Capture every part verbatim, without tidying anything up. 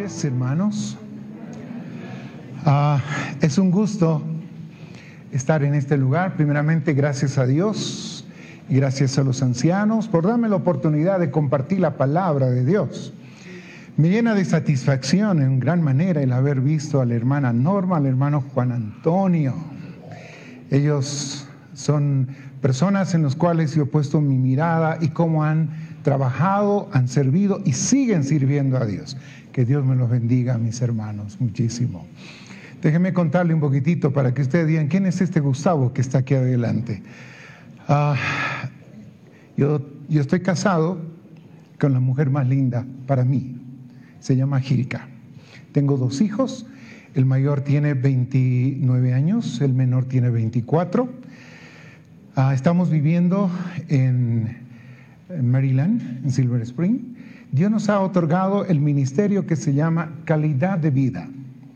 tardes, hermanos. Uh, es un gusto estar en este lugar. Primeramente, gracias a Dios y gracias a los ancianos por darme la oportunidad de compartir la palabra de Dios. Me llena de satisfacción en gran manera el haber visto a la hermana Norma, al hermano Juan Antonio. Ellos son personas en las cuales yo he puesto mi mirada y cómo han trabajado, han servido y siguen sirviendo a Dios. Que Dios me los bendiga, mis hermanos, muchísimo. Déjenme contarle un poquitito para que ustedes digan, ¿quién es este Gustavo que está aquí adelante? Uh, yo, yo estoy casado con la mujer más linda para mí. Se llama Gilka. Tengo dos hijos. El mayor tiene veintinueve años, el menor tiene veinticuatro. Uh, estamos viviendo en en Maryland, en Silver Spring. Dios nos ha otorgado el ministerio que se llama Calidad de Vida.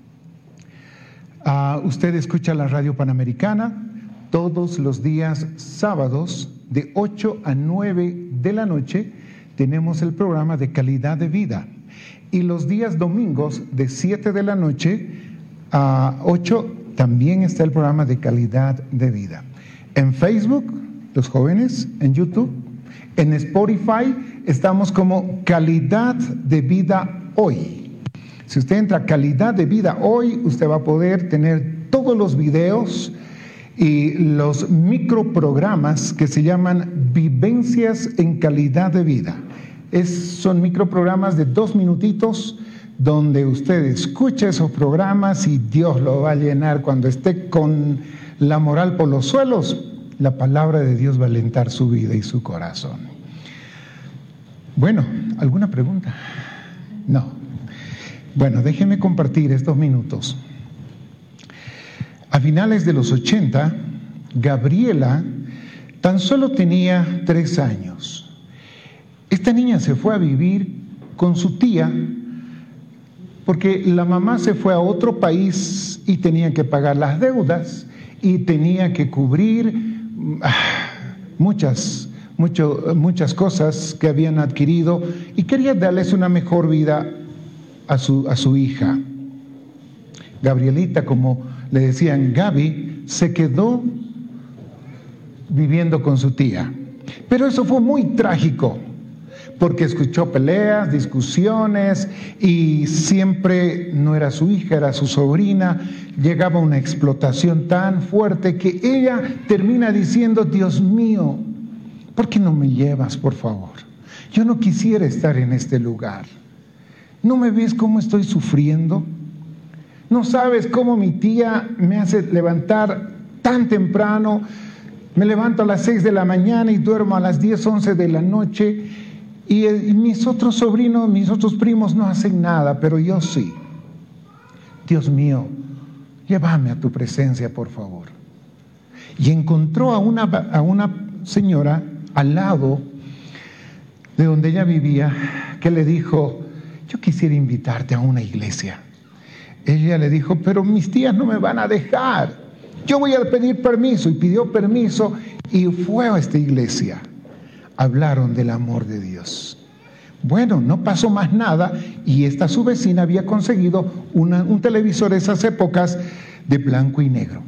Uh, usted escucha la radio Panamericana todos los días sábados de ocho a nueve de la noche. Tenemos el programa de Calidad de Vida. Y los días domingos de siete de la noche a ocho también está el programa de Calidad de Vida. En Facebook, los jóvenes, en YouTube, en Spotify estamos como Calidad de Vida Hoy. Si usted entra a Calidad de Vida Hoy, usted va a poder tener todos los videos y los microprogramas que se llaman Vivencias en Calidad de Vida. Es, son microprogramas de dos minutitos donde usted escucha esos programas y Dios lo va a llenar cuando esté con la moral por los suelos. La palabra de Dios va a alentar su vida y su corazón. Bueno, ¿alguna pregunta? No. Bueno, déjenme compartir estos minutos. A finales de los ochenta, Gabriela tan solo tenía tres años. Esta niña se fue a vivir con su tía porque la mamá se fue a otro país y tenía que pagar las deudas y tenía que cubrir muchas, mucho, muchas cosas que habían adquirido y quería darles una mejor vida a su, a su hija. Gabrielita, como le decían Gaby, se quedó viviendo con su tía. Pero eso fue muy trágico, porque escuchó peleas, discusiones y siempre no era su hija, era su sobrina. Llegaba una explotación tan fuerte que ella termina diciendo, Dios mío, ¿por qué no me llevas, por favor? Yo no quisiera estar en este lugar. ¿No me ves cómo estoy sufriendo? ¿No sabes cómo mi tía me hace levantar tan temprano? Me levanto a las seis de la mañana y duermo a las diez, once de la noche. Y, y mis otros sobrinos, mis otros primos no hacen nada, pero yo sí. Dios mío, llévame a tu presencia, por favor. Y encontró a una, a una señora al lado de donde ella vivía, que le dijo, yo quisiera invitarte a una iglesia. Ella le dijo, pero mis tías no me van a dejar. Yo voy a pedir permiso. Y pidió permiso y fue a esta iglesia. Hablaron del amor de Dios. Bueno, no pasó más nada y esta su vecina había conseguido una, un televisor de esas épocas de blanco y negro.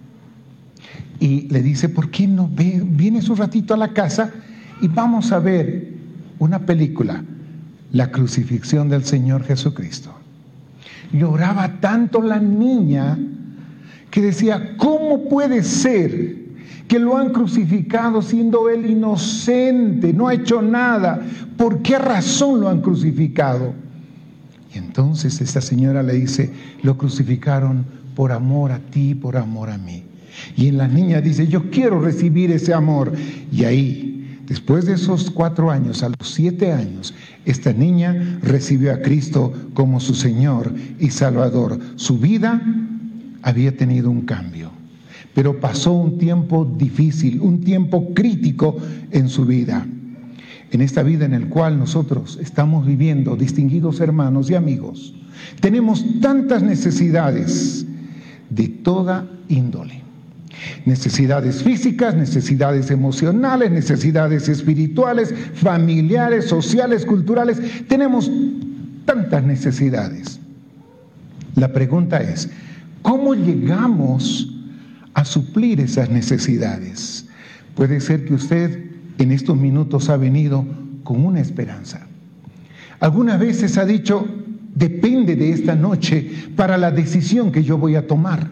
Y le dice, ¿por qué no ve, vienes un ratito a la casa y vamos a ver una película, La crucifixión del Señor Jesucristo? Lloraba tanto la niña que decía, ¿cómo puede ser que lo han crucificado siendo él inocente, no ha hecho nada? ¿Por qué razón lo han crucificado? Y entonces esta señora le dice, lo crucificaron por amor a ti, por amor a mí. Y la niña dice, yo quiero recibir ese amor. Y ahí, después de esos cuatro años, a los siete años, esta niña recibió a Cristo como su Señor y Salvador. Su vida había tenido un cambio. Pero pasó un tiempo difícil, un tiempo crítico en su vida. En esta vida en el cual nosotros estamos viviendo, distinguidos hermanos y amigos, tenemos tantas necesidades de toda índole. Necesidades físicas, necesidades emocionales, necesidades espirituales, familiares, sociales, culturales. Tenemos tantas necesidades. La pregunta es, ¿cómo llegamos a suplir esas necesidades? Puede ser que usted en estos minutos ha venido con una esperanza. Algunas veces ha dicho, depende de esta noche para la decisión que yo voy a tomar.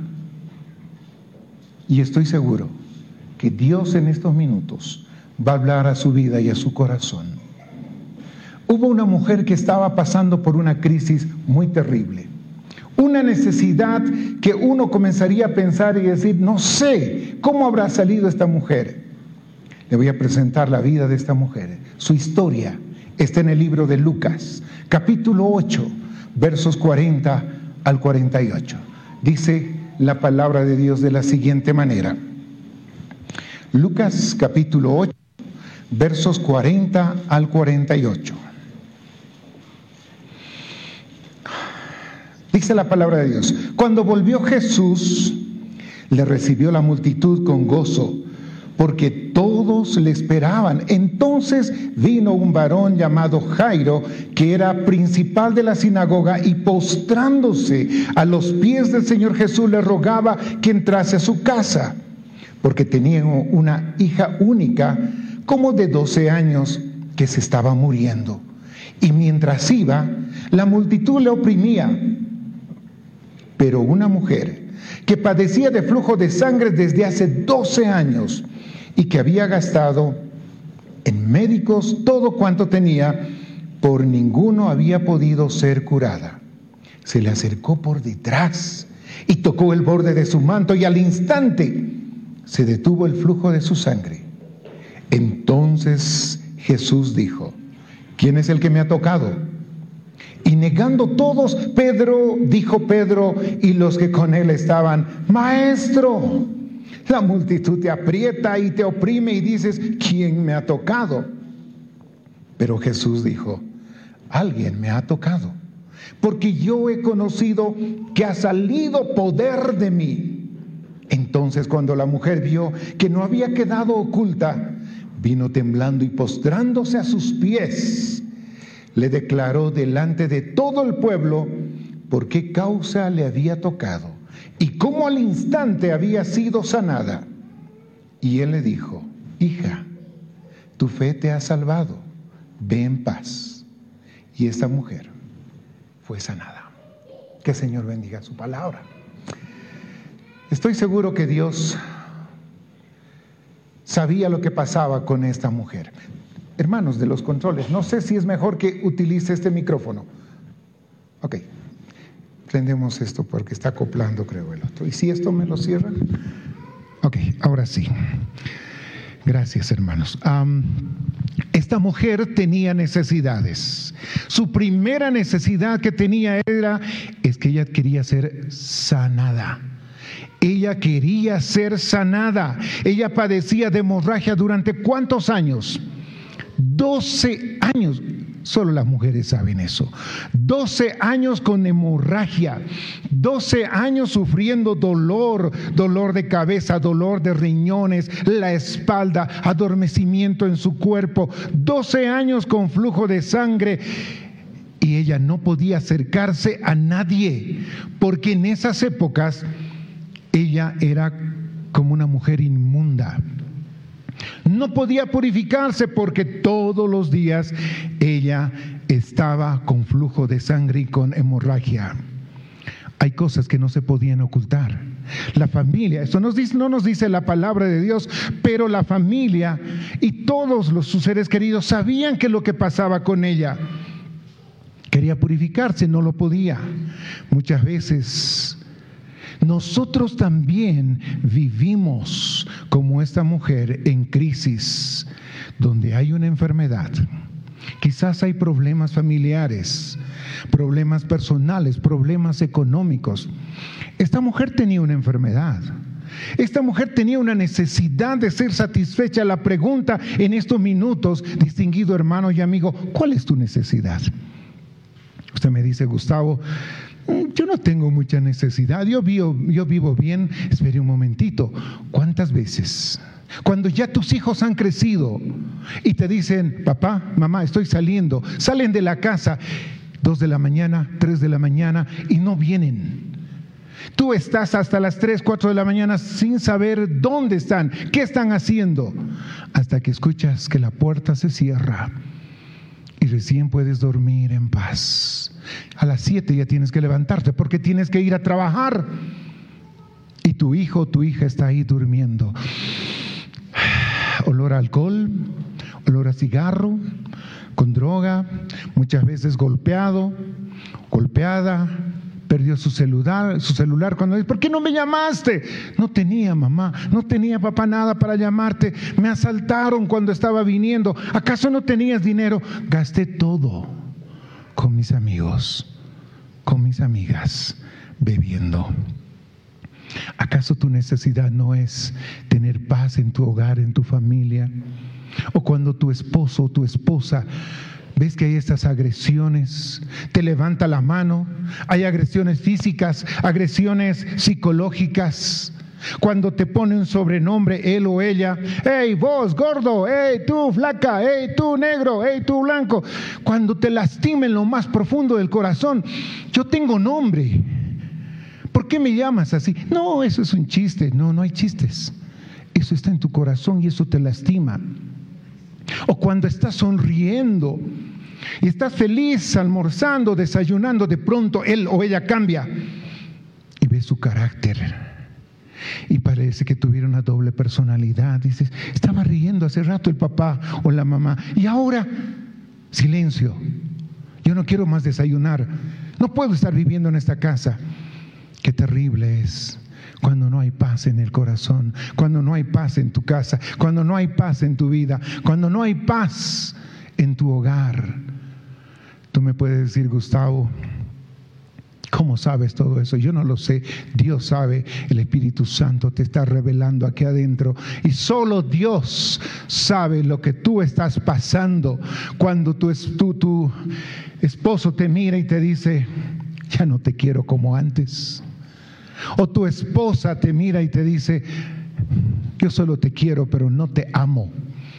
Y estoy seguro que Dios en estos minutos va a hablar a su vida y a su corazón. Hubo una mujer que estaba pasando por una crisis muy terrible. Una necesidad que uno comenzaría a pensar y decir, no sé cómo habrá salido esta mujer. Le voy a presentar la vida de esta mujer. Su historia está en el libro de Lucas, capítulo ocho, versos cuarenta al cuarenta y ocho. Dice la palabra de Dios de la siguiente manera. Lucas, capítulo ocho, versos cuarenta al cuarenta y ocho. Dice la palabra de Dios, cuando volvió Jesús, le recibió la multitud con gozo, porque todos le esperaban. Entonces vino un varón llamado Jairo, que era principal de la sinagoga, y postrándose a los pies del Señor Jesús, le rogaba que entrase a su casa, porque tenía una hija única, como de doce años, que se estaba muriendo. Y mientras iba, la multitud le oprimía. Pero una mujer que padecía de flujo de sangre desde hace doce años y que había gastado en médicos todo cuanto tenía, por ninguno había podido ser curada, se le acercó por detrás y tocó el borde de su manto, y al instante se detuvo el flujo de su sangre. Entonces Jesús dijo, ¿quién es el que me ha tocado? Y negando todos, Pedro, dijo Pedro y los que con él estaban, Maestro, la multitud te aprieta y te oprime y dices, ¿quién me ha tocado? Pero Jesús dijo, alguien me ha tocado, porque yo he conocido que ha salido poder de mí. Entonces cuando la mujer vio que no había quedado oculta, vino temblando y postrándose a sus pies, le declaró delante de todo el pueblo por qué causa le había tocado y cómo al instante había sido sanada. Y él le dijo, hija, tu fe te ha salvado, ve en paz. Y esta mujer fue sanada. Que el Señor bendiga su palabra. Estoy seguro que Dios sabía lo que pasaba con esta mujer. Hermanos de los controles, no sé si es mejor que utilice este micrófono. Ok, prendemos esto porque está acoplando, creo, el otro. ¿Y si esto me lo cierran? Ok, ahora sí. Gracias, hermanos. Um, esta mujer tenía necesidades. Su primera necesidad que tenía era, es que ella quería ser sanada. Ella quería ser sanada. Ella padecía de hemorragia durante ¿cuántos años? doce años, solo las mujeres saben eso. doce años con hemorragia, doce años sufriendo dolor, dolor de cabeza, dolor de riñones, la espalda, adormecimiento en su cuerpo, doce años con flujo de sangre. Y ella no podía acercarse a nadie, porque en esas épocas ella era como una mujer inmunda. No podía purificarse porque todos los días ella estaba con flujo de sangre y con hemorragia. Hay cosas que no se podían ocultar. La familia, esto nos dice, no nos dice la palabra de Dios, pero la familia y todos los, sus seres queridos sabían que lo que pasaba con ella. Quería purificarse, no lo podía. Muchas veces nosotros también vivimos como esta mujer en crisis, donde hay una enfermedad. Quizás hay problemas familiares, problemas personales, problemas económicos. Esta mujer tenía una enfermedad. Esta mujer tenía una necesidad de ser satisfecha. La pregunta en estos minutos, distinguido hermano y amigo, ¿cuál es tu necesidad? Usted me dice, Gustavo, yo no tengo mucha necesidad, yo vivo, yo vivo bien. Espere un momentito, ¿cuántas veces? Cuando ya tus hijos han crecido y te dicen, papá, mamá, estoy saliendo, salen de la casa, dos de la mañana, tres de la mañana y no vienen. Tú estás hasta las tres, cuatro de la mañana sin saber dónde están, qué están haciendo, hasta que escuchas que la puerta se cierra y recién puedes dormir en paz. A las siete ya tienes que levantarte porque tienes que ir a trabajar y tu hijo o tu hija está ahí durmiendo. Olor a alcohol, olor a cigarro, con droga, muchas veces golpeado, golpeada, perdió su celular, su celular cuando dice, ¿por qué no me llamaste? No tenía mamá, no tenía papá nada para llamarte, me asaltaron cuando estaba viniendo, ¿acaso no tenías dinero? Gasté todo con mis amigos, con mis amigas, bebiendo. ¿Acaso tu necesidad no es tener paz en tu hogar, en tu familia? O cuando tu esposo o tu esposa ves que hay estas agresiones, te levanta la mano, hay agresiones físicas, agresiones psicológicas. Cuando te pone un sobrenombre, él o ella, hey vos gordo, hey tú flaca, hey tú negro, hey tú blanco. Cuando te lastima en lo más profundo del corazón, yo tengo nombre. ¿Por qué me llamas así? No, eso es un chiste. No, no hay chistes. Eso está en tu corazón y eso te lastima. O cuando estás sonriendo y estás feliz, almorzando, desayunando, de pronto él o ella cambia y ves su carácter y parece que tuviera una doble personalidad. Dices, estaba riendo hace rato el papá o la mamá y ahora silencio. Yo no quiero más desayunar. No puedo estar viviendo en esta casa. Qué terrible es cuando no hay paz en el corazón, cuando no hay paz en tu casa, cuando no hay paz en tu vida, cuando no hay paz en tu hogar. Tú me puedes decir, Gustavo, ¿cómo sabes todo eso? Yo no lo sé. Dios sabe, el Espíritu Santo te está revelando aquí adentro y solo Dios sabe lo que tú estás pasando cuando tu, tu, tu esposo te mira y te dice, ya no te quiero como antes. O tu esposa te mira y te dice, yo solo te quiero, pero no te amo.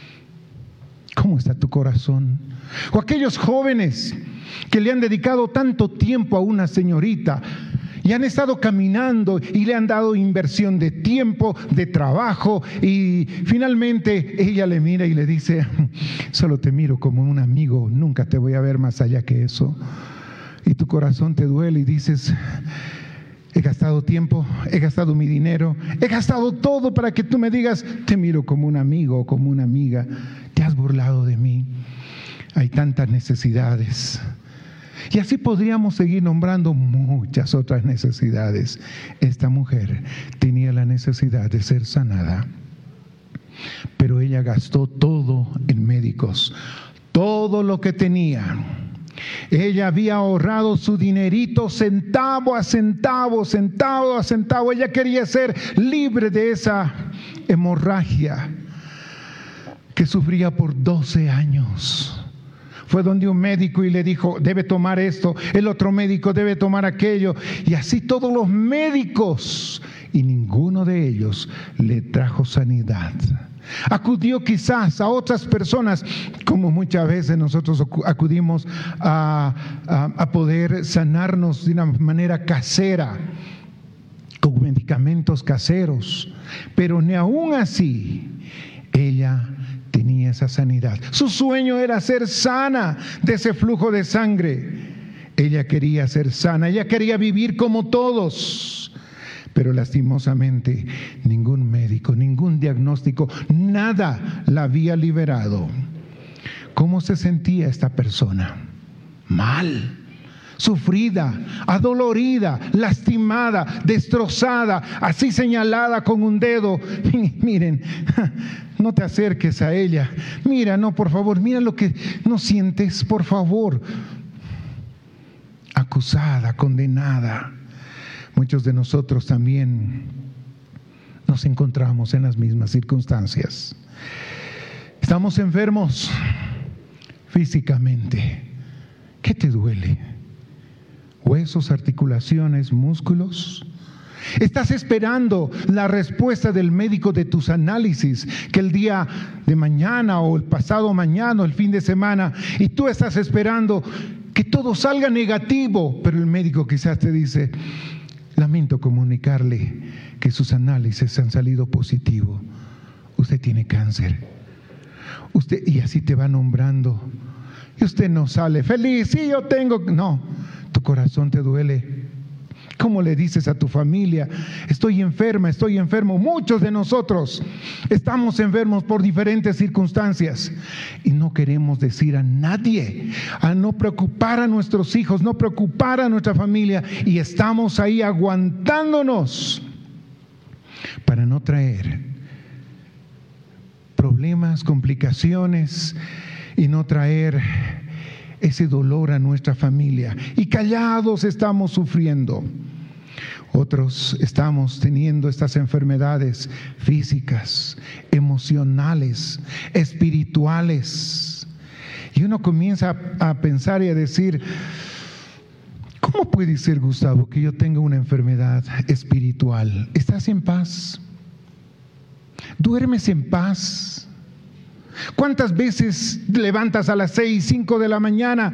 ¿Cómo está tu corazón? O aquellos jóvenes que le han dedicado tanto tiempo a una señorita y han estado caminando y le han dado inversión de tiempo, de trabajo, y finalmente ella le mira y le dice, solo te miro como un amigo, nunca te voy a ver más allá que eso. Y tu corazón te duele y dices, he gastado tiempo, he gastado mi dinero, he gastado todo para que tú me digas, te miro como un amigo o como una amiga, te has burlado de mí. Hay tantas necesidades. Y así podríamos seguir nombrando muchas otras necesidades. Esta mujer tenía la necesidad de ser sanada, pero ella gastó todo en médicos, todo lo que tenía. Ella había ahorrado su dinerito centavo a centavo, centavo a centavo. Ella quería ser libre de esa hemorragia que sufría por doce años. Fue donde un médico y le dijo, debe tomar esto, el otro médico debe tomar aquello, y así todos los médicos, y ninguno de ellos le trajo sanidad. Acudió quizás a otras personas, como muchas veces nosotros acudimos a, a, a poder sanarnos de una manera casera, con medicamentos caseros, pero ni aún así ella tenía esa sanidad. Su sueño era ser sana de ese flujo de sangre. Ella quería ser sana, ella quería vivir como todos. Pero lastimosamente ningún médico, ningún diagnóstico, nada la había liberado. ¿Cómo se sentía esta persona? Mal, sufrida, adolorida, lastimada, destrozada, así señalada con un dedo. Miren, no te acerques a ella. Mira, no, por favor, mira lo que no sientes, por favor. Acusada, condenada. Muchos de nosotros también nos encontramos en las mismas circunstancias. Estamos enfermos físicamente. ¿Qué te duele? ¿Huesos, articulaciones, músculos? Estás esperando la respuesta del médico de tus análisis, que el día de mañana o el pasado mañana o el fin de semana, y tú estás esperando que todo salga negativo, pero el médico quizás te dice, lamento comunicarle que sus análisis han salido positivos. Usted tiene cáncer. Usted, y así te va nombrando. Y usted no sale feliz, sí, yo tengo. No, tu corazón te duele. ¿Cómo le dices a tu familia? Estoy enferma, estoy enfermo. Muchos de nosotros estamos enfermos por diferentes circunstancias y no queremos decir a nadie, a no preocupar a nuestros hijos, no preocupar a nuestra familia, y estamos ahí aguantándonos para no traer problemas, complicaciones y no traer ese dolor a nuestra familia. Y callados estamos sufriendo. Otros estamos teniendo estas enfermedades físicas, emocionales, espirituales. Y uno comienza a, a pensar y a decir, ¿cómo puede ser, Gustavo, que yo tenga una enfermedad espiritual? ¿Estás en paz? ¿Duermes en paz? ¿Cuántas veces levantas a las seis, cinco de la mañana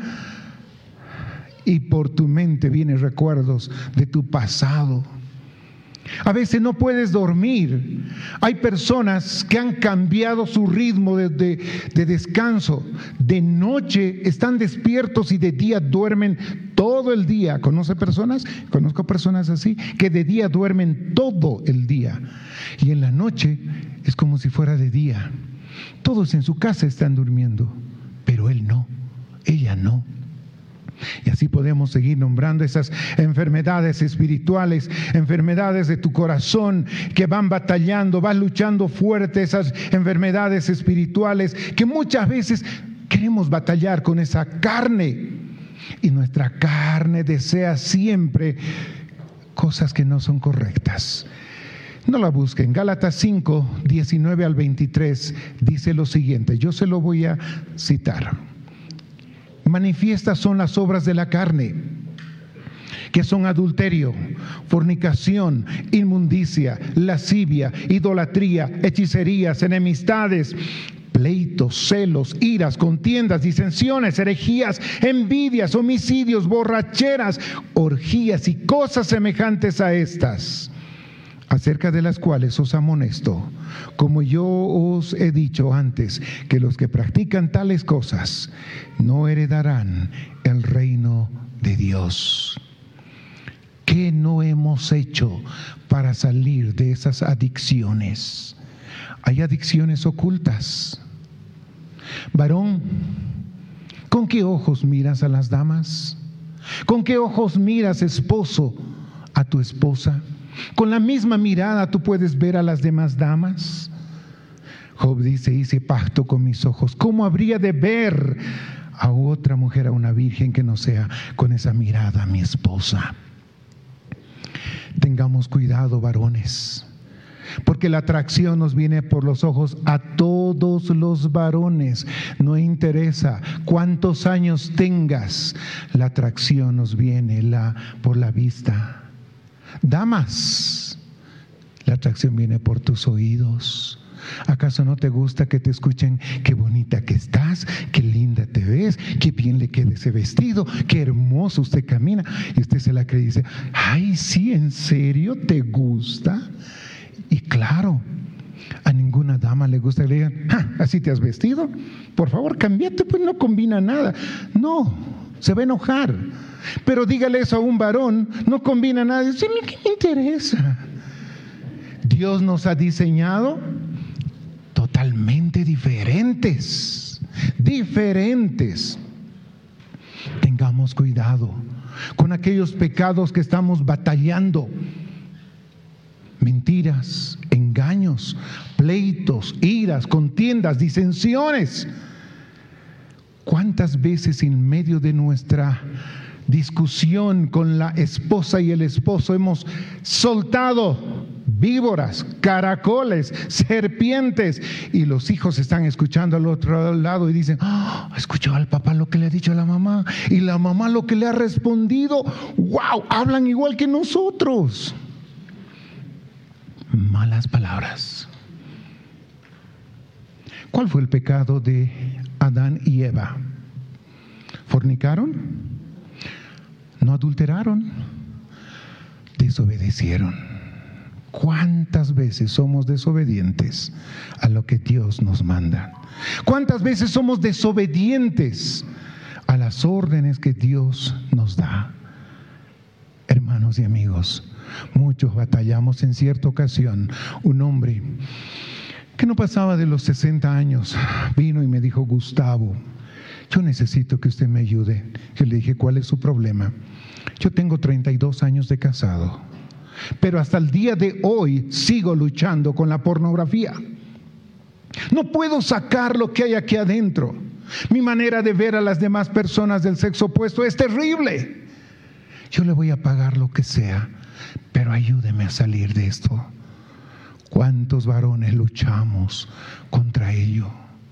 y por tu mente vienen recuerdos de tu pasado? A veces no puedes dormir. Hay personas que han cambiado su ritmo de, de, de descanso. De noche están despiertos y de día duermen todo el día. ¿Conoce personas? Conozco personas así, que de día duermen todo el día. Y en la noche es como si fuera de día. Todos en su casa están durmiendo, pero él no, ella no. Y así podemos seguir nombrando esas enfermedades espirituales, enfermedades de tu corazón que van batallando, van luchando fuerte, esas enfermedades espirituales que muchas veces queremos batallar con esa carne. Y nuestra carne desea siempre cosas que no son correctas. No la busquen. Gálatas cinco, diecinueve al veintitrés dice lo siguiente, yo se lo voy a citar. Manifiestas son las obras de la carne, que son adulterio, fornicación, inmundicia, lascivia, idolatría, hechicerías, enemistades, pleitos, celos, iras, contiendas, disensiones, herejías, envidias, homicidios, borracheras, orgías y cosas semejantes a estas, acerca de las cuales os amonesto, como yo os he dicho antes, que los que practican tales cosas no heredarán el reino de Dios. ¿Qué no hemos hecho para salir de esas adicciones? Hay adicciones ocultas. Varón, ¿con qué ojos miras a las damas? ¿Con qué ojos miras, esposo, a tu esposa? ¿Con la misma mirada tú puedes ver a las demás damas? Job dice, hice pacto con mis ojos. ¿Cómo habría de ver a otra mujer, a una virgen que no sea con esa mirada, mi esposa? Tengamos cuidado, varones, porque la atracción nos viene por los ojos a todos los varones. No interesa cuántos años tengas, la atracción nos viene la, por la vista. Damas, la atracción viene por tus oídos. ¿Acaso no te gusta que te escuchen? Qué bonita que estás, qué linda te ves, qué bien le queda ese vestido, qué hermoso usted camina. Y usted se la cree y dice, ay, sí, ¿en serio te gusta? Y claro, a ninguna dama le gusta que le digan, ah, ¿así te has vestido? Por favor, cámbiate, pues no combina nada. No, se va a enojar. Pero dígale eso a un varón, no combina nada. Dice, ¿qué me interesa? Dios nos ha diseñado totalmente diferentes, diferentes. Tengamos cuidado con aquellos pecados que estamos batallando. Mentiras, engaños, pleitos, iras, contiendas, disensiones. ¿Cuántas veces en medio de nuestra discusión con la esposa y el esposo hemos soltado víboras, caracoles, serpientes, y los hijos están escuchando al otro lado y dicen, oh, escuchó al papá lo que le ha dicho a la mamá y la mamá lo que le ha respondido? ¡Wow! Hablan igual que nosotros. Malas palabras. ¿Cuál fue el pecado de Adán y Eva? ¿Fornicaron? No adulteraron, desobedecieron. ¿Cuántas veces somos desobedientes a lo que Dios nos manda? ¿Cuántas veces somos desobedientes a las órdenes que Dios nos da? Hermanos y amigos, muchos batallamos. En cierta ocasión, un hombre que no pasaba de los sesenta años vino y me dijo: Gustavo, yo necesito que usted me ayude. Yo le dije: ¿cuál es su problema? Yo tengo treinta y dos años de casado, pero hasta el día de hoy sigo luchando con la pornografía. No puedo sacar lo que hay aquí adentro. Mi manera de ver a las demás personas del sexo opuesto es terrible. Yo le voy a pagar lo que sea, pero ayúdeme a salir de esto. ¿Cuántos varones luchamos contra ello?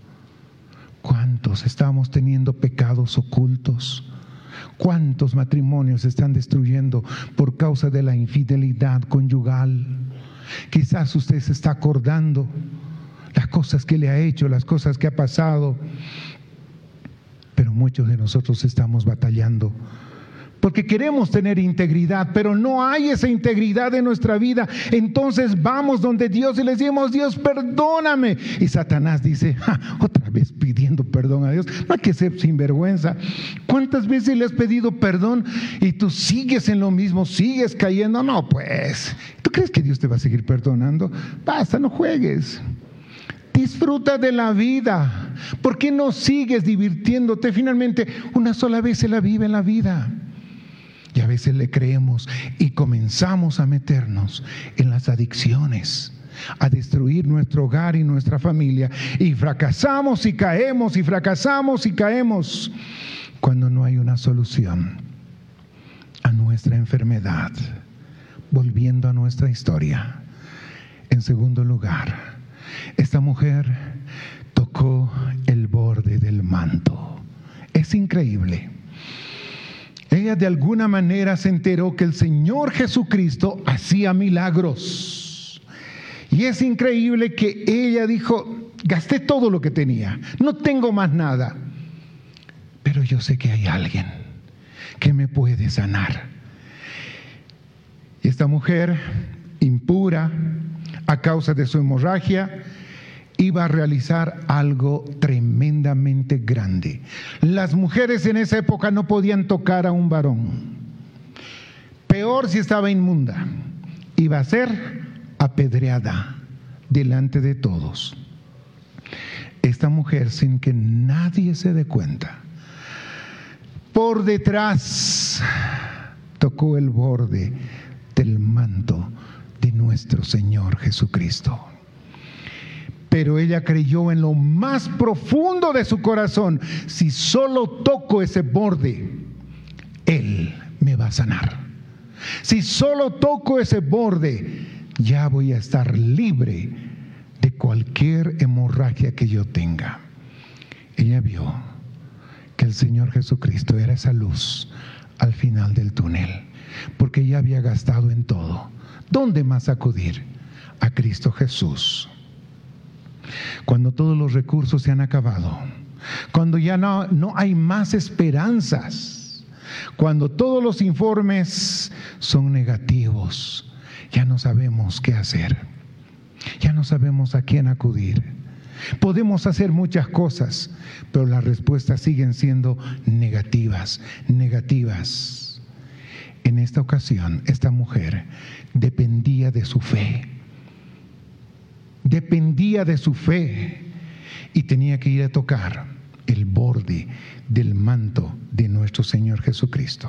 ¿Cuántos estamos teniendo pecados ocultos? ¿Cuántos matrimonios se están destruyendo por causa de la infidelidad conyugal? Quizás usted se está acordando las cosas que le ha hecho, las cosas que ha pasado, pero muchos de nosotros estamos batallando porque queremos tener integridad, pero no hay esa integridad en nuestra vida. Entonces vamos donde Dios y le decimos: Dios, perdóname. Y Satanás dice: ja, otra vez pidiendo perdón a Dios. No hay que ser sinvergüenza. ¿Cuántas veces le has pedido perdón y tú sigues en lo mismo, sigues cayendo? No, pues, ¿tú crees que Dios te va a seguir perdonando? Basta, no juegues. Disfruta de la vida. ¿Por qué no sigues divirtiéndote? Finalmente, una sola vez se la vive en la vida. Y a veces le creemos y comenzamos a meternos en las adicciones, a destruir nuestro hogar y nuestra familia. Y fracasamos y caemos y fracasamos y caemos cuando no hay una solución a nuestra enfermedad. Volviendo a nuestra historia. En segundo lugar, esta mujer tocó el borde del manto. Es increíble. Ella de alguna manera se enteró que el Señor Jesucristo hacía milagros. Y es increíble que ella dijo: gasté todo lo que tenía, no tengo más nada, pero yo sé que hay alguien que me puede sanar. Y esta mujer impura, a causa de su hemorragia, iba a realizar algo tremendamente grande. Las mujeres en esa época no podían tocar a un varón. Peor si estaba inmunda. Iba a ser apedreada delante de todos. Esta mujer, sin que nadie se dé cuenta, por detrás tocó el borde del manto de nuestro Señor Jesucristo. Pero ella creyó en lo más profundo de su corazón: si solo toco ese borde, Él me va a sanar. Si solo toco ese borde, ya voy a estar libre de cualquier hemorragia que yo tenga. Ella vio que el Señor Jesucristo era esa luz al final del túnel, porque ya había gastado en todo. ¿Dónde más acudir? A Cristo Jesús. Cuando todos los recursos se han acabado, cuando ya no, no hay más esperanzas, cuando todos los informes son negativos, ya no sabemos qué hacer, ya no sabemos a quién acudir. Podemos hacer muchas cosas, pero las respuestas siguen siendo negativas, negativas. En esta ocasión, esta mujer dependía de su fe. Dependía de su fe y tenía que ir a tocar el borde del manto de nuestro Señor Jesucristo.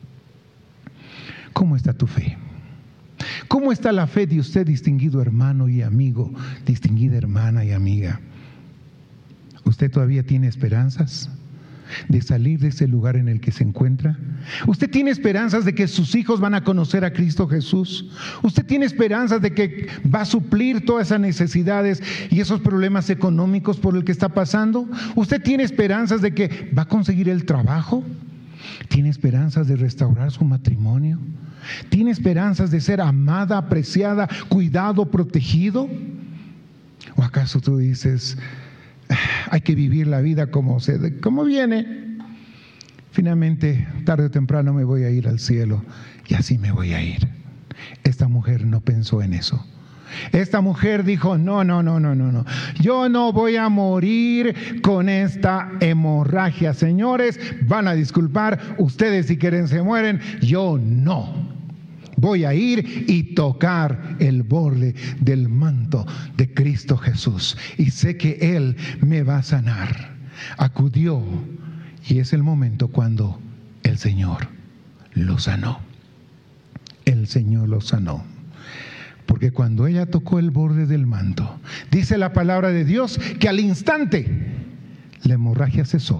¿Cómo está tu fe? ¿Cómo está la fe de usted, distinguido hermano y amigo, distinguida hermana y amiga? ¿Usted todavía tiene esperanzas de salir de ese lugar en el que se encuentra? ¿Usted tiene esperanzas de que sus hijos van a conocer a Cristo Jesús? ¿Usted tiene esperanzas de que va a suplir todas esas necesidades y esos problemas económicos por el que está pasando? ¿Usted tiene esperanzas de que va a conseguir el trabajo? ¿Tiene esperanzas de restaurar su matrimonio? ¿Tiene esperanzas de ser amada, apreciada, cuidado, protegido? ¿O acaso tú dices: hay que vivir la vida como, se, como viene? finalmente, tarde o temprano me voy a ir al cielo y así me voy a ir. Esta mujer no pensó en eso. Esta mujer dijo, no, no, no, no, no, no. Yo no voy a morir con esta hemorragia. Señores, van a disculpar, ustedes si quieren se mueren, yo no. Voy a ir y tocar el borde del manto de Cristo Jesús. Y sé que Él me va a sanar. Acudió y es el momento cuando el Señor lo sanó. El Señor lo sanó. Porque cuando ella tocó el borde del manto, dice la palabra de Dios que al instante la hemorragia cesó.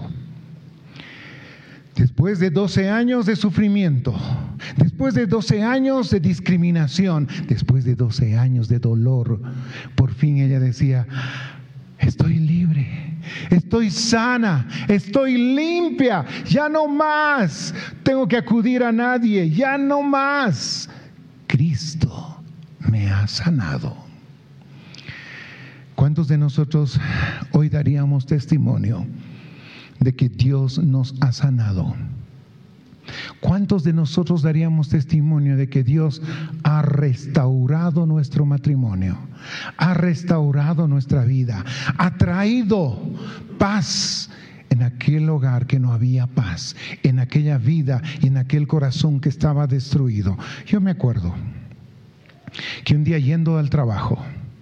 Después de doce años de sufrimiento, después de doce años de discriminación, después de doce años de dolor, por fin ella decía, estoy libre, estoy sana, estoy limpia, ya no más tengo que acudir a nadie, ya no más. Cristo me ha sanado. ¿Cuántos de nosotros hoy daríamos testimonio de que Dios nos ha sanado? ¿Cuántos de nosotros daríamos testimonio de que Dios ha restaurado nuestro matrimonio, ha restaurado nuestra vida, ha traído paz en aquel hogar que no había paz, en aquella vida y en aquel corazón que estaba destruido? Yo me acuerdo que un día yendo al trabajo,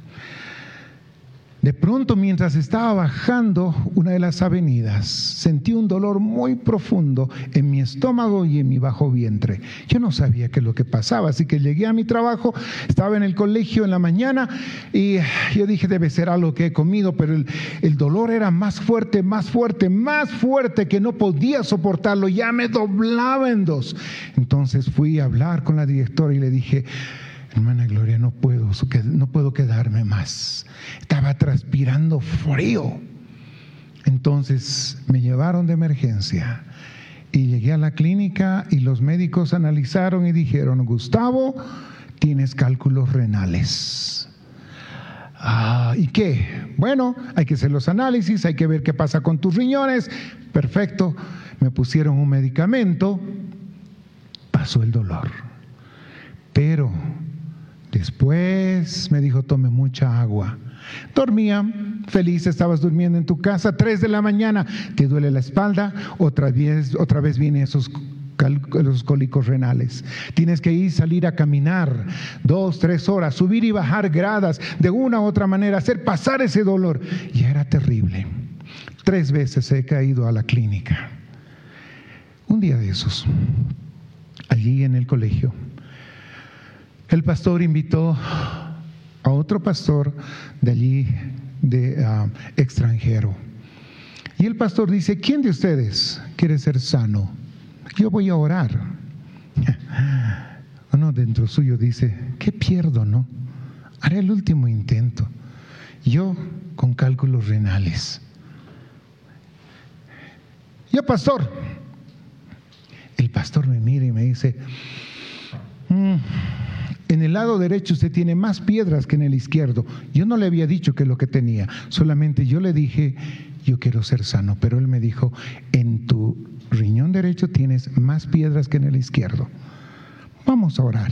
de pronto mientras estaba bajando una de las avenidas, sentí un dolor muy profundo en mi estómago y en mi bajo vientre. Yo no sabía qué es lo que pasaba, así que llegué a mi trabajo, estaba en el colegio en la mañana y yo dije, debe ser algo que he comido, pero el, el dolor era más fuerte, más fuerte, más fuerte que no podía soportarlo, ya me doblaba en dos. Entonces fui a hablar con la directora y le dije, hermana Gloria, no puedo, no puedo quedarme más. Estaba transpirando frío. Entonces me llevaron de emergencia y llegué a la clínica y los médicos analizaron y dijeron, Gustavo, tienes cálculos renales. Ah, ¿y qué? Bueno, hay que hacer los análisis, hay que ver qué pasa con tus riñones. Perfecto, me pusieron un medicamento, pasó el dolor. Pero después me dijo, tome mucha agua. Dormía feliz, estabas durmiendo en tu casa, tres de la mañana, te duele la espalda, otra vez, otra vez vienen esos, esos cólicos renales. Tienes que ir, salir a caminar dos, tres horas, subir y bajar gradas, de una u otra manera, hacer pasar ese dolor. Y era terrible. Tres veces he caído a la clínica. Un día de esos, allí en el colegio, el pastor invitó a otro pastor de allí, de uh, extranjero. Y el pastor dice, ¿quién de ustedes quiere ser sano? Yo voy a orar. Uno dentro suyo dice, ¿qué pierdo, no? Haré el último intento. Yo con cálculos renales. Yo, pastor. El pastor me mira y me dice, mmm, en el lado derecho usted tiene más piedras que en el izquierdo. Yo no le había dicho que es lo que tenía, solamente yo le dije, yo quiero ser sano, pero él me dijo, en tu riñón derecho tienes más piedras que en el izquierdo. Vamos a orar.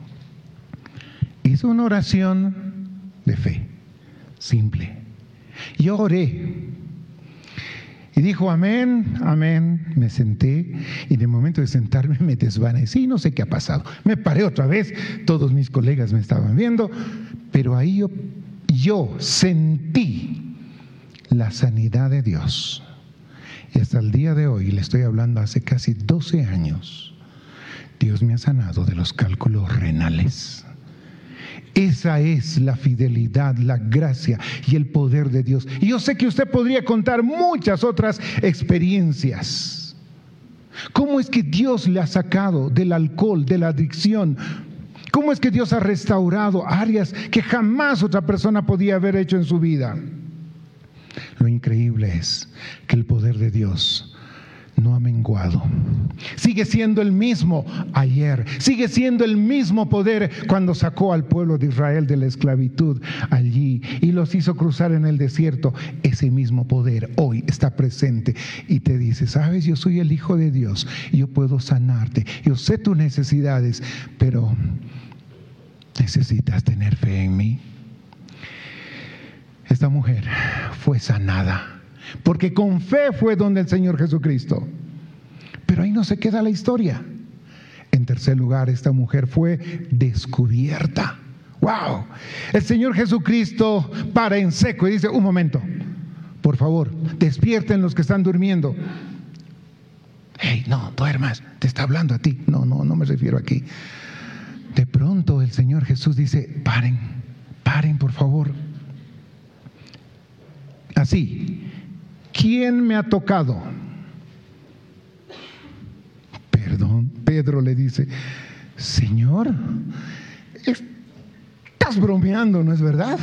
Hizo una oración de fe, simple. Yo oré. Y dijo, amén, amén. Me senté y en el momento de sentarme me desvanecí, no sé qué ha pasado. Me paré otra vez, todos mis colegas me estaban viendo, pero ahí yo, yo sentí la sanidad de Dios. Y hasta el día de hoy, le estoy hablando hace casi doce años, Dios me ha sanado de los cálculos renales. Esa es la fidelidad, la gracia y el poder de Dios. Y yo sé que usted podría contar muchas otras experiencias. ¿Cómo es que Dios le ha sacado del alcohol, de la adicción? ¿Cómo es que Dios ha restaurado áreas que jamás otra persona podía haber hecho en su vida? Lo increíble es que el poder de Dios no ha menguado. Sigue siendo el mismo ayer. Sigue siendo el mismo poder cuando sacó al pueblo de Israel de la esclavitud allí y los hizo cruzar en el desierto. Ese mismo poder hoy está presente y te dice, sabes, yo soy el Hijo de Dios. Yo puedo sanarte. Yo sé tus necesidades, pero necesitas tener fe en mí. Esta mujer fue sanada porque con fe fue donde el Señor Jesucristo. Pero ahí no se queda la historia. En tercer lugar, esta mujer fue descubierta. ¡Wow! El Señor Jesucristo para en seco y dice, un momento, por favor, despierten los que están durmiendo. Hey, no, duermas, te está hablando a ti. No, no, no me refiero aquí. De pronto el Señor Jesús dice, paren, paren por favor. Así, ¿quién me ha tocado? Perdón, Pedro le dice, Señor, estás bromeando, ¿no es verdad?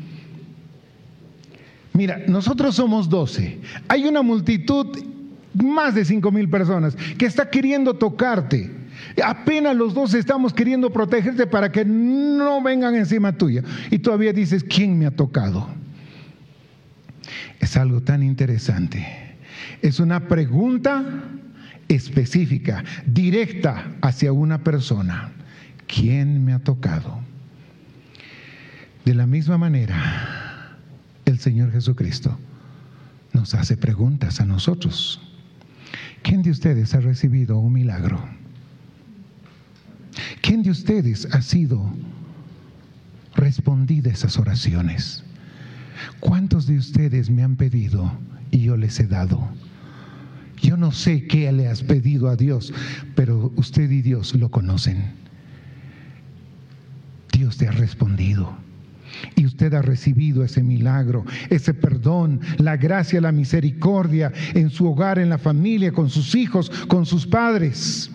Mira, nosotros somos doce. Hay una multitud, más de cinco mil personas, que está queriendo tocarte. Apenas los dos estamos queriendo protegerte para que no vengan encima tuya. Y todavía dices, ¿quién me ha tocado? Es algo tan interesante. Es una pregunta específica, directa hacia una persona. ¿Quién me ha tocado? De la misma manera, el Señor Jesucristo nos hace preguntas a nosotros. ¿Quién de ustedes ha recibido un milagro? ¿Quién de ustedes ha sido respondida a esas oraciones? ¿Cuántos de ustedes me han pedido y yo les he dado? Yo no sé qué le has pedido a Dios, pero usted y Dios lo conocen. Dios te ha respondido y usted ha recibido ese milagro, ese perdón, la gracia, la misericordia en su hogar, en la familia, con sus hijos, con sus padres.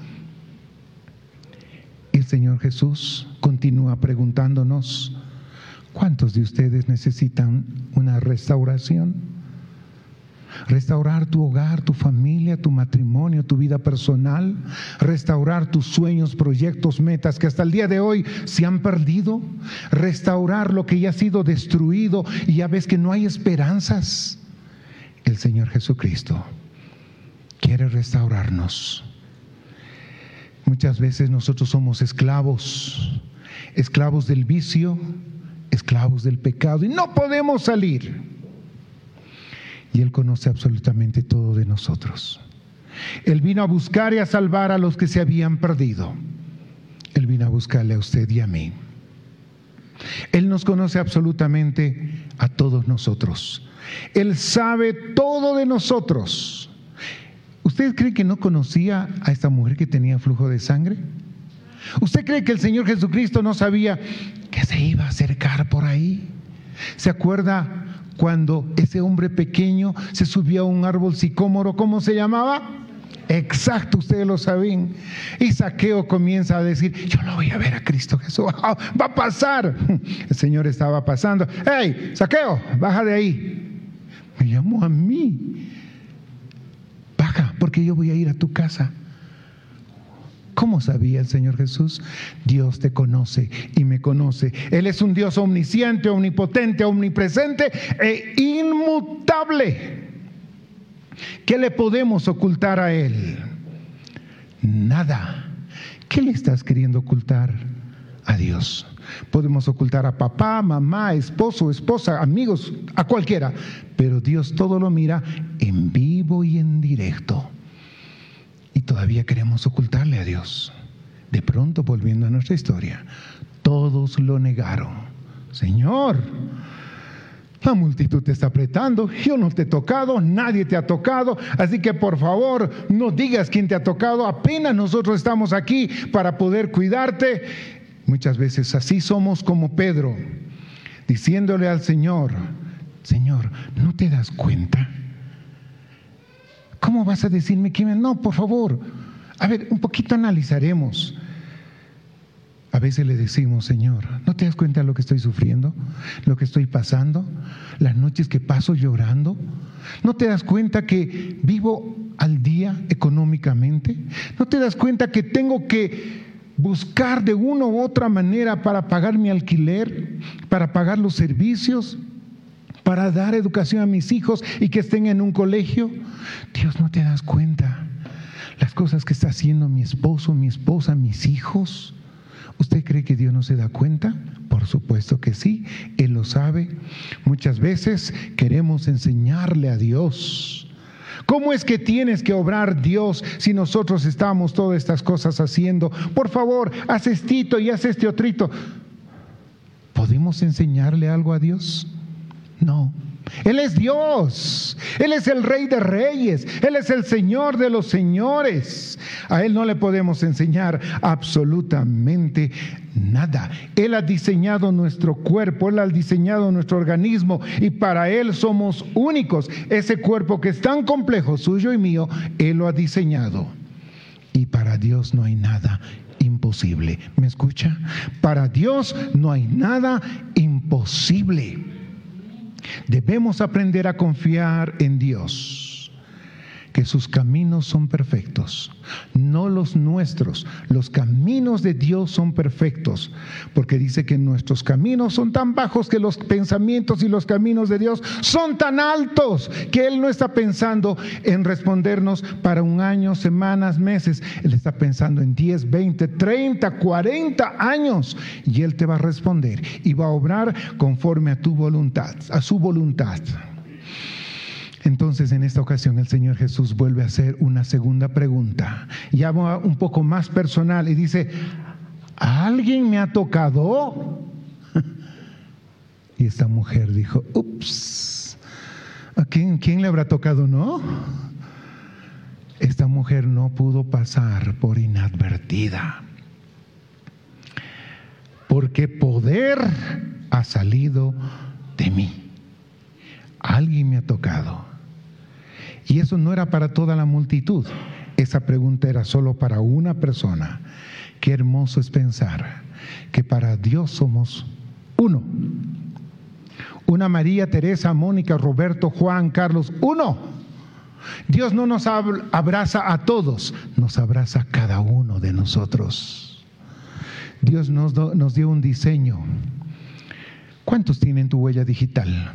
El Señor Jesús continúa preguntándonos, ¿cuántos de ustedes necesitan una restauración? Restaurar tu hogar, tu familia, tu matrimonio, tu vida personal, restaurar tus sueños, proyectos, metas que hasta el día de hoy se han perdido, restaurar lo que ya ha sido destruido y ya ves que no hay esperanzas. El Señor Jesucristo quiere restaurarnos. Muchas veces nosotros somos esclavos, esclavos del vicio, esclavos del pecado y no podemos salir. Y Él conoce absolutamente todo de nosotros. Él vino a buscar y a salvar a los que se habían perdido. Él vino a buscarle a usted y a mí. Él nos conoce absolutamente a todos nosotros. Él sabe todo de nosotros. ¿Usted cree que no conocía a esta mujer que tenía flujo de sangre? ¿Usted cree que el Señor Jesucristo no sabía que se iba a acercar por ahí? ¿Se acuerda cuando ese hombre pequeño se subió a un árbol sicómoro? ¿Cómo se llamaba? Exacto, ustedes lo saben. Y Zaqueo comienza a decir, yo lo voy a ver a Cristo Jesús, va a pasar. El Señor estaba pasando. ¡Hey, Zaqueo, baja de ahí! Me llamó a mí. Baja, porque yo voy a ir a tu casa. ¿Cómo sabía el Señor Jesús? Dios te conoce y me conoce. Él es un Dios omnisciente, omnipotente, omnipresente e inmutable. ¿Qué le podemos ocultar a Él? Nada. ¿Qué le estás queriendo ocultar a Dios? Podemos ocultar a papá, mamá, esposo, esposa, amigos, a cualquiera, pero Dios todo lo mira en vivo y en directo. Y todavía queremos ocultarle a Dios. De pronto, volviendo a nuestra historia, todos lo negaron. Señor, la multitud te está apretando, yo no te he tocado, nadie te ha tocado, así que por favor no digas quién te ha tocado, apenas nosotros estamos aquí para poder cuidarte. Muchas veces así somos como Pedro, diciéndole al Señor, Señor, ¿no te das cuenta? ¿Cómo vas a decirme que no, por favor? A ver, un poquito analizaremos. A veces le decimos, Señor, ¿no te das cuenta de lo que estoy sufriendo? ¿Lo que estoy pasando? ¿Las noches que paso llorando? ¿No te das cuenta que vivo al día económicamente? ¿No te das cuenta que tengo que buscar de una u otra manera para pagar mi alquiler, para pagar los servicios, para dar educación a mis hijos y que estén en un colegio? Dios, ¿no te das cuenta las cosas que está haciendo mi esposo, mi esposa, mis hijos? ¿Usted cree que Dios no se da cuenta? Por supuesto que sí, Él lo sabe. Muchas veces queremos enseñarle a Dios. ¿Cómo es que tienes que obrar, Dios, si nosotros estamos todas estas cosas haciendo? Por favor, haz estito y haz este otrito. ¿Podemos enseñarle algo a Dios? No. Él es Dios, Él es el Rey de Reyes, Él es el Señor de los señores. A Él no le podemos enseñar absolutamente nada. Él ha diseñado nuestro cuerpo, Él ha diseñado nuestro organismo y para Él somos únicos. Ese cuerpo que es tan complejo, suyo y mío, Él lo ha diseñado. Y para Dios no hay nada imposible. ¿Me escucha? Para Dios no hay nada imposible. Debemos aprender a confiar en Dios, que sus caminos son perfectos, no los nuestros. Los caminos de Dios son perfectos, porque dice que nuestros caminos son tan bajos que los pensamientos y los caminos de Dios son tan altos que Él no está pensando en respondernos para un año, semanas, meses. Él está pensando en diez, veinte, treinta, cuarenta años y Él te va a responder y va a obrar conforme a tu voluntad, a su voluntad. Entonces, en esta ocasión, el Señor Jesús vuelve a hacer una segunda pregunta, ya un poco más personal, y dice: ¿alguien me ha tocado? Y esta mujer dijo: ups, ¿a quién, quién le habrá tocado, no? Esta mujer no pudo pasar por inadvertida, porque poder ha salido de mí. Alguien me ha tocado. Y eso no era para toda la multitud. Esa pregunta era solo para una persona. Qué hermoso es pensar que para Dios somos uno. Una María, Teresa, Mónica, Roberto, Juan, Carlos, uno. Dios no nos abraza a todos, nos abraza a cada uno de nosotros. Dios nos, do, nos dio un diseño. ¿Cuántos tienen tu huella digital?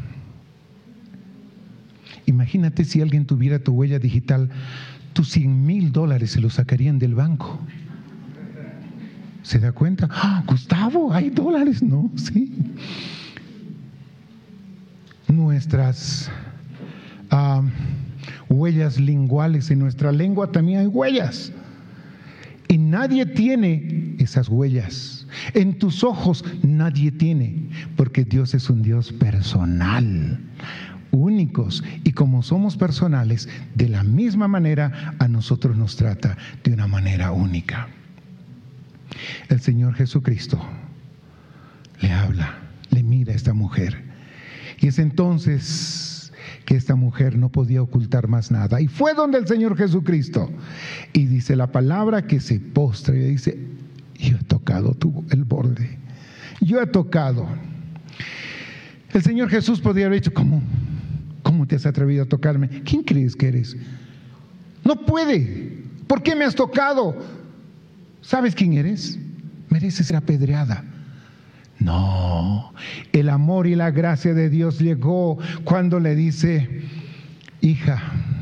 Imagínate si alguien tuviera tu huella digital, tus cien mil dólares se los sacarían del banco. ¿Se da cuenta? ¡Ah, Gustavo, hay dólares! No, sí. Nuestras uh, huellas linguales, en nuestra lengua también hay huellas. Y nadie tiene esas huellas. En tus ojos nadie tiene, porque Dios es un Dios personal, únicos, y como somos personales, de la misma manera a nosotros nos trata de una manera única. El Señor Jesucristo le habla, le mira a esta mujer, y es entonces que esta mujer no podía ocultar más nada, y fue donde el Señor Jesucristo, y dice la palabra que se postra y le dice: yo he tocado tu, el borde, yo he tocado. El Señor Jesús podría haber dicho: ¿cómo? ¿Cómo te has atrevido a tocarme? ¿Quién crees que eres? No puede. ¿Por qué me has tocado? ¿Sabes quién eres? Mereces ser apedreada. No, el amor y la gracia de Dios llegó cuando le dice: hija,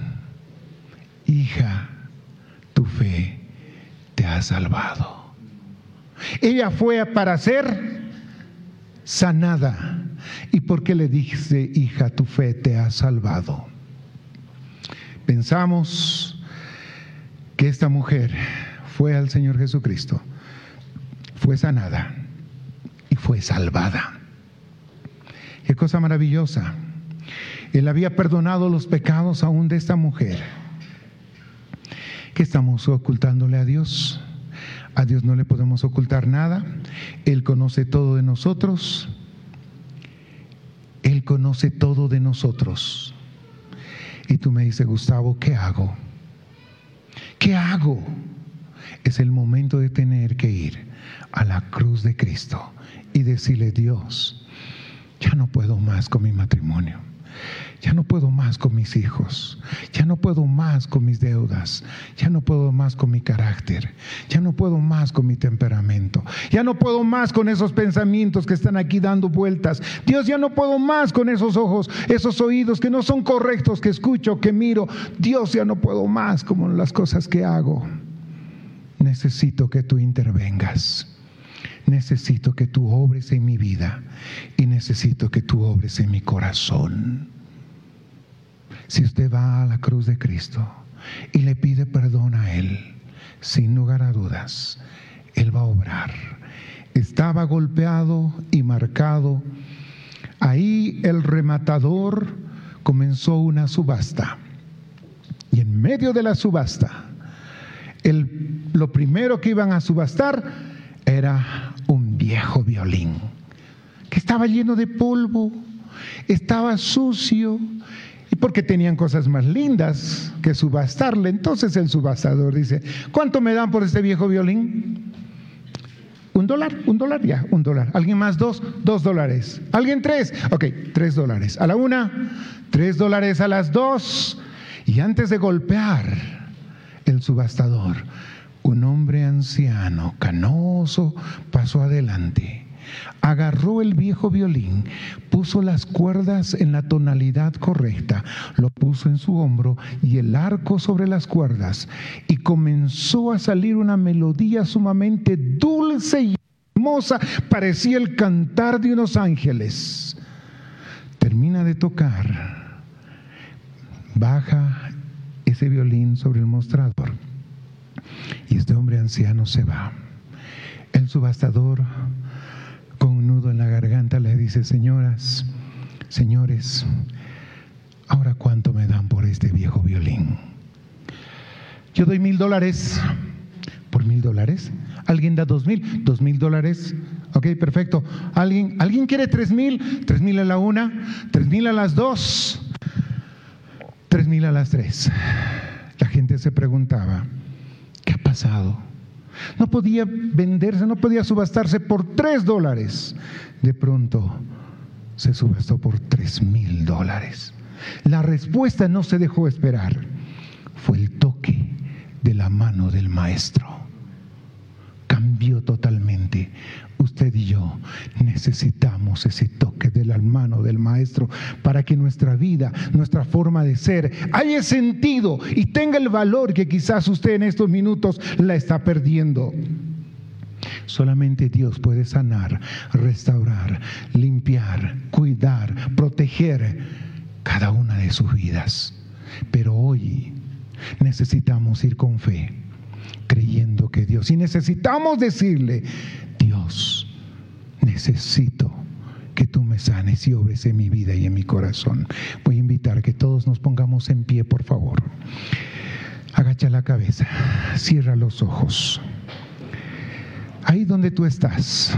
hija, tu fe te ha salvado. Ella fue para ser sanada. ¿Y por qué le dice: hija, tu fe te ha salvado? Pensamos que esta mujer fue al Señor Jesucristo, fue sanada y fue salvada. Qué cosa maravillosa. Él había perdonado los pecados aún de esta mujer. ¿Qué estamos ocultándole a Dios? A Dios no le podemos ocultar nada. Él conoce todo de nosotros. Él conoce todo de nosotros. Y tú me dices: Gustavo, ¿qué hago? ¿Qué hago? Es el momento de tener que ir a la cruz de Cristo y decirle: Dios, ya no puedo más con mi matrimonio. Ya no puedo más con mis hijos, ya no puedo más con mis deudas, ya no puedo más con mi carácter, ya no puedo más con mi temperamento, ya no puedo más con esos pensamientos que están aquí dando vueltas. Dios, ya no puedo más con esos ojos, esos oídos que no son correctos, que escucho, que miro. Dios, ya no puedo más con las cosas que hago. Necesito que tú intervengas. Necesito que tú obres en mi vida y necesito que tú obres en mi corazón. Si usted va a la cruz de Cristo y le pide perdón a Él, sin lugar a dudas, Él va a obrar. Estaba golpeado y marcado. Ahí el rematador comenzó una subasta. Y en medio de la subasta, el, lo primero que iban a subastar era un viejo violín que estaba lleno de polvo, estaba sucio, y porque tenían cosas más lindas que subastarle. Entonces el subastador dice: ¿cuánto me dan por este viejo violín? Un dólar, un dólar, ya, un dólar. ¿Alguien más? Dos, dos dólares. ¿Alguien tres? Ok, tres dólares. A la una, tres dólares a las dos. Y antes de golpear el subastador, un hombre anciano, canoso, pasó adelante, agarró el viejo violín, puso las cuerdas en la tonalidad correcta, lo puso en su hombro y el arco sobre las cuerdas, y comenzó a salir una melodía sumamente dulce y hermosa, parecía el cantar de unos ángeles. Termina de tocar, baja ese violín sobre el mostrador y este hombre anciano se va. El subastador, con un nudo en la garganta, le dice: señoras, señores, ¿ahora cuánto me dan por este viejo violín? Yo doy mil dólares. ¿Por mil dólares? ¿Alguien da dos mil? ¿Dos mil dólares? Ok, perfecto. ¿Alguien, ¿alguien quiere tres mil? ¿Tres mil a la una? ¿Tres mil a las dos? ¿Tres mil a las tres? La gente se preguntaba: ¿qué ha pasado? No podía venderse, no podía subastarse por tres dólares. De pronto se subastó por tres mil dólares. La respuesta no se dejó esperar. Fue el toque de la mano del maestro. Cambió totalmente. Usted y yo necesitamos ese toque de la mano del maestro para que nuestra vida, nuestra forma de ser, haya sentido y tenga el valor que quizás usted en estos minutos la está perdiendo. Solamente Dios puede sanar, restaurar, limpiar, cuidar, proteger cada una de sus vidas. Pero hoy necesitamos ir con fe, creyendo que Dios, y necesitamos decirle: Dios, necesito que tú me sanes y obres en mi vida y en mi corazón. Voy a invitar a que todos nos pongamos en pie, por favor. Agacha la cabeza, cierra los ojos. Ahí donde tú estás.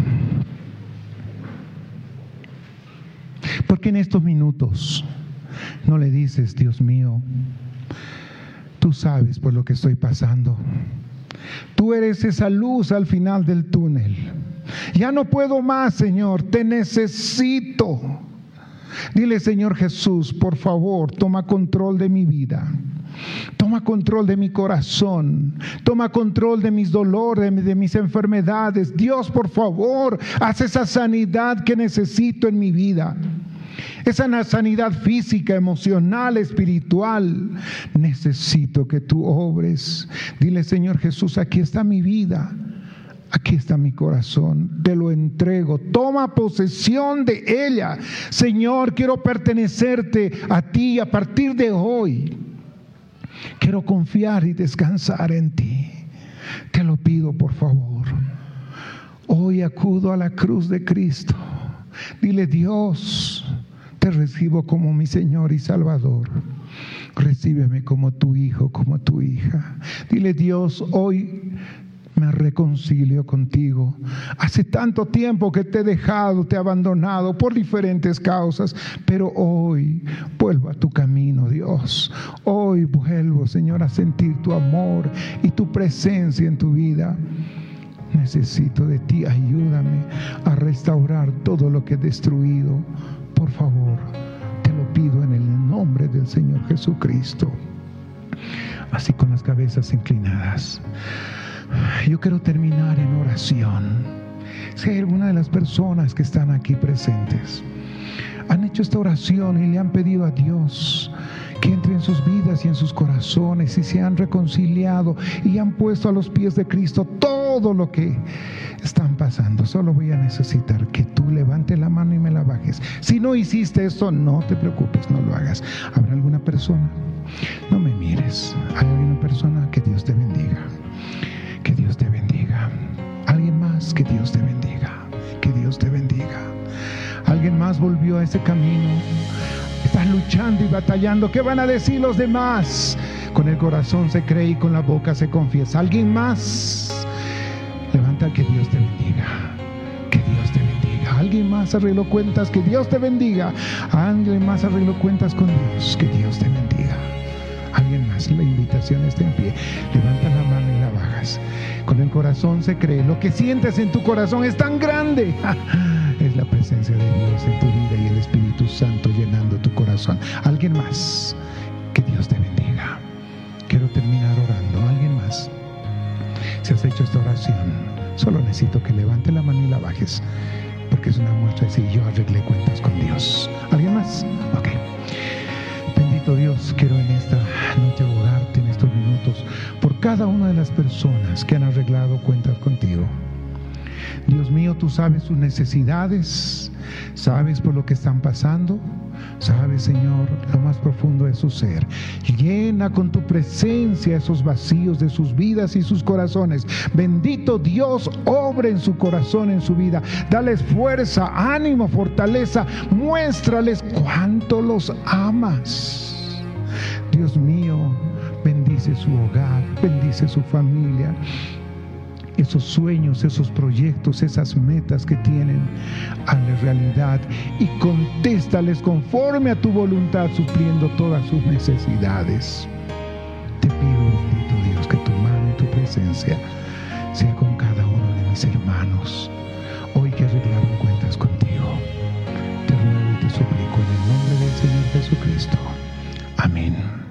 Porque en estos minutos no le dices: Dios mío, tú sabes por lo que estoy pasando. Tú eres esa luz al final del túnel. Ya no puedo más, Señor, te necesito. Dile: Señor Jesús, por favor, toma control de mi vida. Toma control de mi corazón. Toma control de mis dolores, de mis enfermedades. Dios, por favor, haz esa sanidad que necesito en mi vida. Esa sanidad física, emocional, espiritual. Necesito que tú obres. Dile: Señor Jesús, aquí está mi vida. Aquí está mi corazón, te lo entrego. Toma posesión de ella. Señor, quiero pertenecerte a ti a partir de hoy. Quiero confiar y descansar en ti. Te lo pido, por favor. Hoy acudo a la cruz de Cristo. Dile: Dios, te recibo como mi Señor y Salvador. Recíbeme como tu hijo, como tu hija. Dile: Dios, hoy me reconcilio contigo. Hace tanto tiempo que te he dejado, te he abandonado por diferentes causas, pero hoy vuelvo a tu camino, Dios. Hoy vuelvo, Señor, a sentir tu amor y tu presencia en tu vida. Necesito de ti, ayúdame a restaurar todo lo que he destruido. Por favor, te lo pido en el nombre del Señor Jesucristo. Así con las cabezas inclinadas. Yo quiero terminar en oración. Si hay alguna de las personas que están aquí presentes, han hecho esta oración y le han pedido a Dios que entre en sus vidas y en sus corazones y se han reconciliado y han puesto a los pies de Cristo todo lo que están pasando. Solo voy a necesitar que tú levantes la mano y me la bajes. Si no hiciste esto, no te preocupes, no lo hagas. ¿Habrá alguna persona? No me mires. ¿Hay alguna persona? Que Dios te bendiga. Que Dios te bendiga. ¿Alguien más? Que Dios te bendiga. Que Dios te bendiga. ¿Alguien más volvió a ese camino? Estás luchando y batallando. ¿Qué van a decir los demás? Con el corazón se cree y con la boca se confiesa. ¿Alguien más? Levanta, que Dios te bendiga. Que Dios te bendiga. ¿Alguien más arregló cuentas? Que Dios te bendiga. ¿Alguien más arregló cuentas con Dios? Que Dios te bendiga. ¿Alguien más? La invitación está en pie. Levanta la mano y la bajas. Con el corazón se cree. Lo que sientes en tu corazón es tan grande. Es la presencia de Dios en tu vida y el Espíritu Santo llenando tu corazón. ¿Alguien más? Que Dios te bendiga. Quiero terminar orando. ¿Alguien más? Si has hecho esta oración, solo necesito que levante la mano y la bajes, porque es una muestra de decir: yo arreglé cuentas con Dios. ¿Alguien más? Ok. Bendito Dios, quiero en esta noche orarte en estos minutos por cada una de las personas que han arreglado cuentas contigo. Dios mío, tú sabes sus necesidades, sabes por lo que están pasando, sabes, Señor, lo más profundo de su ser. Llena con tu presencia esos vacíos de sus vidas y sus corazones. Bendito Dios, obra en su corazón, en su vida. Dales fuerza, ánimo, fortaleza. Muéstrales cuánto los amas. Dios mío, bendice su hogar, bendice su familia. Esos sueños, esos proyectos, esas metas que tienen, hazle realidad y contéstales conforme a tu voluntad, supliendo todas sus necesidades. Te pido, bendito Dios, que tu mano y tu presencia sea con cada uno de mis hermanos, hoy que arreglaron cuentas contigo. Te ruego y te suplico en el nombre del Señor Jesucristo. Amén.